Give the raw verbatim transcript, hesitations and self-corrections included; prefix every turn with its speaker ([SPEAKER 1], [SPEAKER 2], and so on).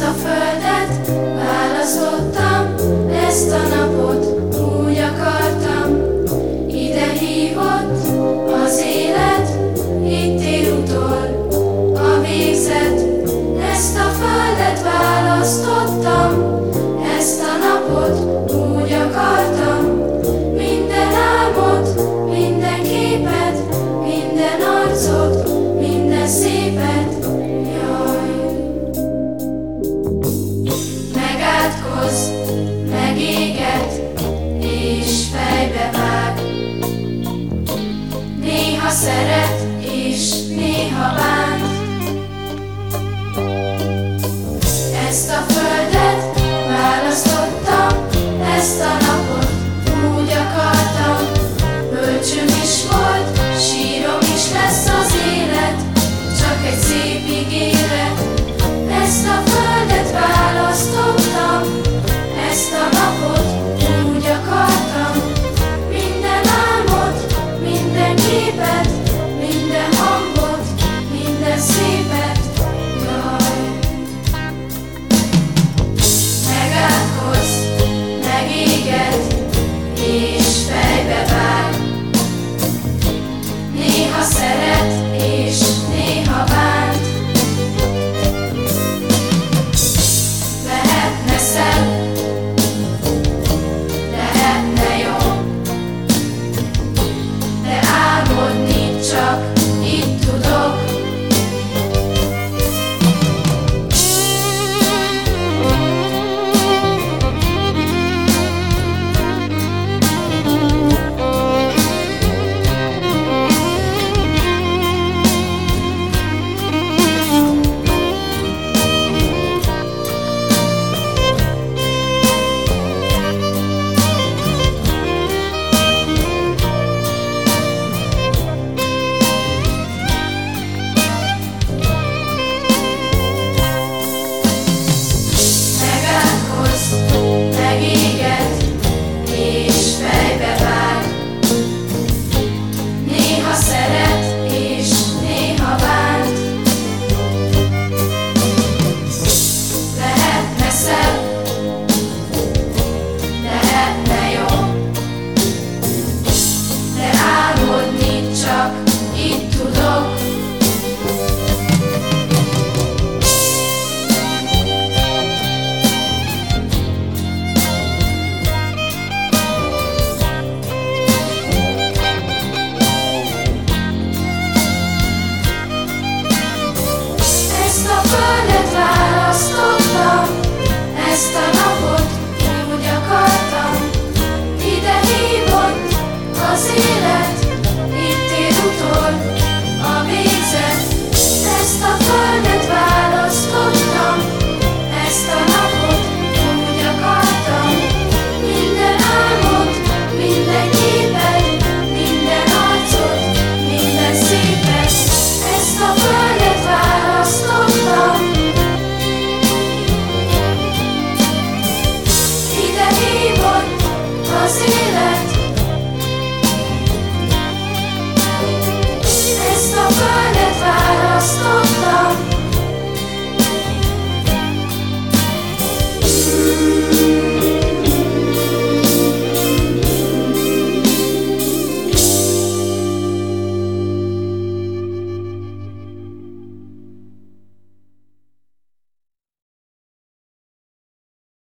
[SPEAKER 1] a földet választottam, ezt a napot úgy akartam. Ide hívott az élet, itt él utol a végzet. Ezt a földet választottam, ezt a napot úgy akartam. Minden álmot, minden képet, minden arcot, minden szépet. Jaj! Megátkoz, megéget, és fejbe vág. Néha szeret, és néha bánt. Ezt a földet választottam, ezt a napot úgy akartam. Bölcsöm is volt, sírom is lesz az élet, csak egy szép ígéret.